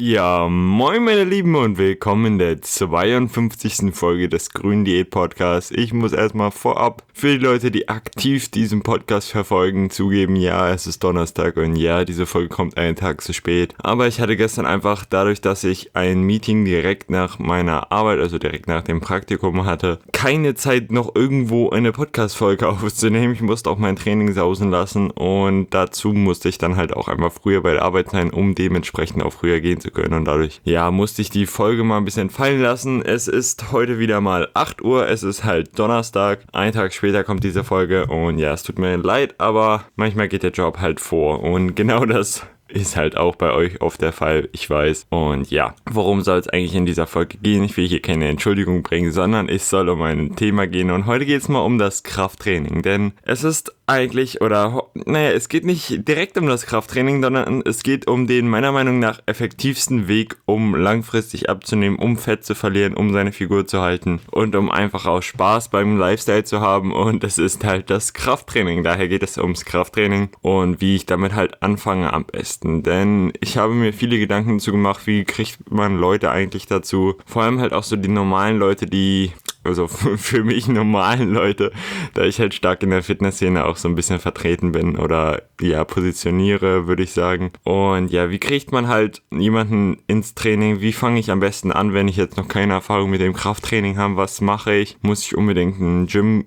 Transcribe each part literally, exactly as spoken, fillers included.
Ja, moin meine Lieben und willkommen in der zweiundfünfzigsten Folge des Grünen Diät Podcasts. Ich muss erstmal vorab für die Leute, die aktiv diesen Podcast verfolgen, zugeben, ja, es ist Donnerstag und ja, diese Folge kommt einen Tag zu spät. Aber ich hatte gestern einfach, dadurch, dass ich ein Meeting direkt nach meiner Arbeit, also direkt nach dem Praktikum hatte, keine Zeit noch irgendwo eine Podcast-Folge aufzunehmen. Ich musste auch mein Training sausen lassen und dazu musste ich dann halt auch einmal früher bei der Arbeit sein, um dementsprechend auch früher gehen zu können und dadurch, ja, musste ich die Folge mal ein bisschen fallen lassen. Es ist heute wieder mal acht Uhr, es ist halt Donnerstag, einen Tag später kommt diese Folge und ja, es tut mir leid, aber manchmal geht der Job halt vor und genau das ist halt auch bei euch oft der Fall, ich weiß. Und ja, worum soll es eigentlich in dieser Folge gehen? Ich will hier keine Entschuldigung bringen, sondern es soll um ein Thema gehen. Und heute geht es mal um das Krafttraining. Denn es ist eigentlich, oder naja, es geht nicht direkt um das Krafttraining, sondern es geht um den meiner Meinung nach effektivsten Weg, um langfristig abzunehmen, um Fett zu verlieren, um seine Figur zu halten und um einfach auch Spaß beim Lifestyle zu haben. Und es ist halt das Krafttraining. Daher geht es ums Krafttraining und wie ich damit halt anfange am besten. Denn ich habe mir viele Gedanken dazu gemacht, wie kriegt man Leute eigentlich dazu, vor allem halt auch so die normalen Leute, die, also für mich normalen Leute, da ich halt stark in der Fitnessszene auch so ein bisschen vertreten bin oder ja, positioniere, würde ich sagen. Und ja, wie kriegt man halt jemanden ins Training? Wie fange ich am besten an, wenn ich jetzt noch keine Erfahrung mit dem Krafttraining habe? Was mache ich? Muss ich unbedingt einen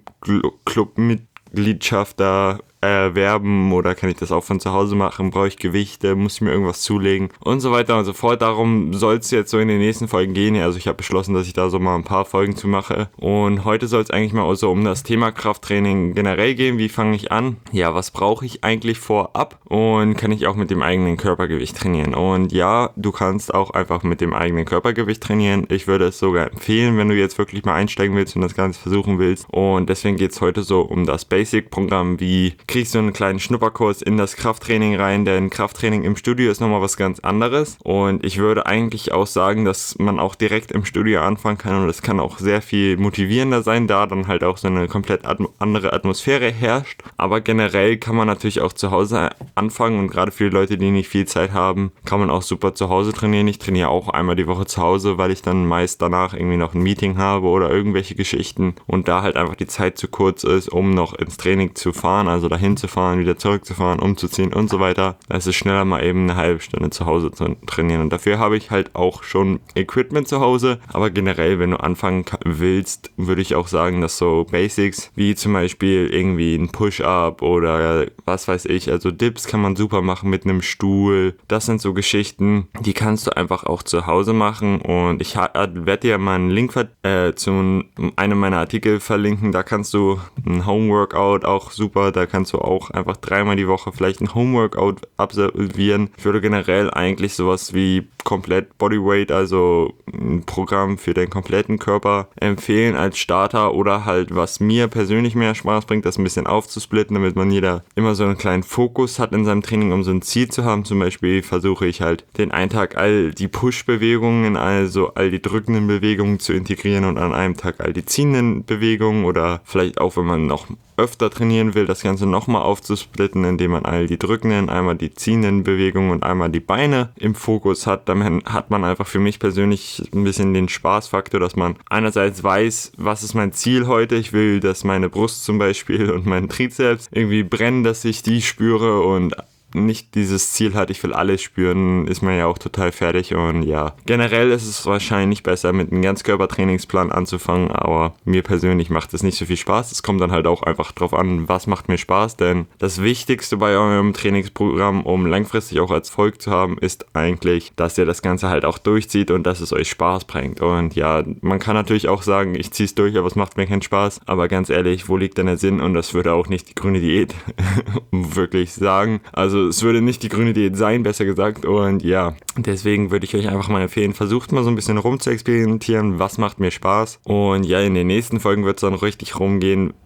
Gym-Club-Mitgliedschaft da erwerben oder kann ich das auch von zu Hause machen? Brauche ich Gewichte? Muss ich mir irgendwas zulegen? Und so weiter und so fort. Darum soll es jetzt so in den nächsten Folgen gehen. Also ich habe beschlossen, dass ich da so mal ein paar Folgen zu mache. Und heute soll es eigentlich mal so um das Thema Krafttraining generell gehen. Wie fange ich an? Ja, was brauche ich eigentlich vorab? Und kann ich auch mit dem eigenen Körpergewicht trainieren? Und ja, du kannst auch einfach mit dem eigenen Körpergewicht trainieren. Ich würde es sogar empfehlen, wenn du jetzt wirklich mal einsteigen willst und das Ganze versuchen willst. Und deswegen geht es heute so um das Basic-Programm, wie kriegst du einen kleinen Schnupperkurs in das Krafttraining rein, denn Krafttraining im Studio ist nochmal was ganz anderes und ich würde eigentlich auch sagen, dass man auch direkt im Studio anfangen kann und es kann auch sehr viel motivierender sein, da dann halt auch so eine komplett atm- andere Atmosphäre herrscht, aber generell kann man natürlich auch zu Hause anfangen und gerade für die Leute, die nicht viel Zeit haben, kann man auch super zu Hause trainieren. Ich trainiere auch einmal die Woche zu Hause, weil ich dann meist danach irgendwie noch ein Meeting habe oder irgendwelche Geschichten und da halt einfach die Zeit zu kurz ist, um noch ins Training zu fahren, also dahin hinzufahren, wieder zurückzufahren, umzuziehen und so weiter. Es ist schneller mal eben eine halbe Stunde zu Hause zu trainieren und dafür habe ich halt auch schon Equipment zu Hause, aber generell, wenn du anfangen willst, würde ich auch sagen, dass so Basics, wie zum Beispiel irgendwie ein Push-Up oder was weiß ich, also Dips kann man super machen mit einem Stuhl, das sind so Geschichten, die kannst du einfach auch zu Hause machen und ich werde dir mal einen Link äh, zu einem meiner Artikel verlinken, da kannst du ein Home-Workout auch super, da kannst du auch einfach dreimal die Woche vielleicht ein Homeworkout absolvieren. Ich würde generell eigentlich sowas wie komplett Bodyweight, also ein Programm für den kompletten Körper empfehlen als Starter oder halt, was mir persönlich mehr Spaß bringt, das ein bisschen aufzusplitten, damit man jeder immer so einen kleinen Fokus hat in seinem Training, um so ein Ziel zu haben. Zum Beispiel versuche ich halt den einen Tag all die Push-Bewegungen, also all die drückenden Bewegungen zu integrieren und an einem Tag all die ziehenden Bewegungen oder vielleicht auch, wenn man noch öfter trainieren will, das Ganze nochmal aufzusplitten, indem man all die drückenden, einmal die ziehenden Bewegungen und einmal die Beine im Fokus hat. Dann hat man einfach für mich persönlich ein bisschen den Spaßfaktor, dass man einerseits weiß, was ist mein Ziel heute. Ich will, dass meine Brust zum Beispiel und mein Trizeps irgendwie brennen, dass ich die spüre und nicht dieses Ziel hat, ich will alles spüren, ist man ja auch total fertig und ja, generell ist es wahrscheinlich besser, mit einem Ganzkörpertrainingsplan anzufangen, aber mir persönlich macht es nicht so viel Spaß. Es kommt dann halt auch einfach drauf an, was macht mir Spaß, denn das Wichtigste bei eurem Trainingsprogramm, um langfristig auch Erfolg zu haben, ist eigentlich, dass ihr das Ganze halt auch durchzieht und dass es euch Spaß bringt und ja, man kann natürlich auch sagen, ich ziehe es durch, aber es macht mir keinen Spaß, aber ganz ehrlich, wo liegt denn der Sinn und das würde auch nicht die grüne Diät wirklich sagen, also es würde nicht die grüne Diät sein, besser gesagt. Und ja, deswegen würde ich euch einfach mal empfehlen, versucht mal so ein bisschen rum zu experimentieren, was macht mir Spaß. Und ja, in den nächsten Folgen wird es dann richtig rumgehen,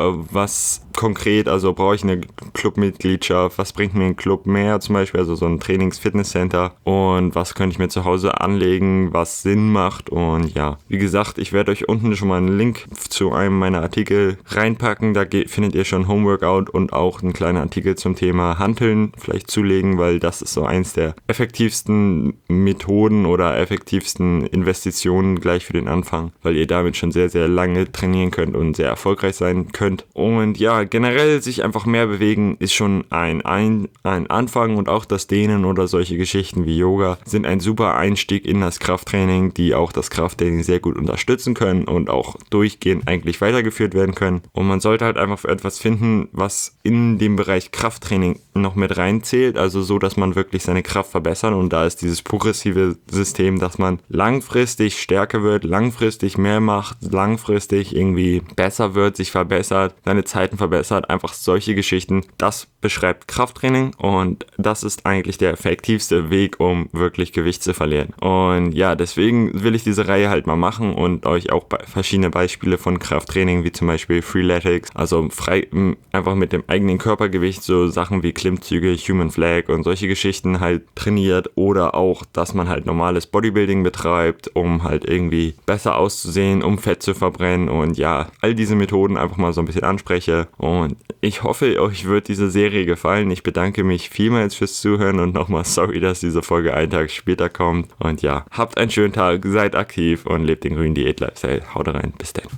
was konkret, also brauche ich eine Clubmitgliedschaft, was bringt mir ein Club mehr zum Beispiel, also so ein Trainings-Fitness-Center und was könnte ich mir zu Hause anlegen, was Sinn macht und ja, wie gesagt, ich werde euch unten schon mal einen Link zu einem meiner Artikel reinpacken, da findet ihr schon Homeworkout und auch einen kleinen Artikel zum Thema Hanteln vielleicht zulegen, weil das ist so eins der effektivsten Methoden oder effektivsten Investitionen gleich für den Anfang, weil ihr damit schon sehr, sehr lange trainieren könnt und sehr erfolgreich sein könnt. Und ja, generell sich einfach mehr bewegen ist schon ein, ein, ein Anfang, und auch das Dehnen oder solche Geschichten wie Yoga sind ein super Einstieg in das Krafttraining, die auch das Krafttraining sehr gut unterstützen können und auch durchgehend eigentlich weitergeführt werden können. Und man sollte halt einfach für etwas finden, was in dem Bereich Krafttraining noch mit reinzählt, also so, dass man wirklich seine Kraft verbessert, und da ist dieses progressive System, dass man langfristig stärker wird, langfristig mehr macht, langfristig irgendwie besser wird, sich verbessert, seine Zeiten verbessert, einfach solche Geschichten, das beschreibt Krafttraining, und das ist eigentlich der effektivste Weg, um wirklich Gewicht zu verlieren. Und ja, deswegen will ich diese Reihe halt mal machen und euch auch verschiedene Beispiele von Krafttraining, wie zum Beispiel Freeletics, also frei, einfach mit dem eigenen Körpergewicht, so Sachen wie Klimmzüge, Human Flag und solche Geschichten halt trainiert, oder auch, dass man halt normales Bodybuilding betreibt, um halt irgendwie besser auszusehen, um Fett zu verbrennen, und ja, all diese Methoden einfach mal so ein bisschen anspreche. Und ich hoffe, euch wird diese Serie gefallen. Ich bedanke mich vielmals fürs Zuhören und nochmal sorry, dass diese Folge einen Tag später kommt. Und ja, habt einen schönen Tag, seid aktiv und lebt den grünen Diät-Lifestyle. Haut rein, bis dann.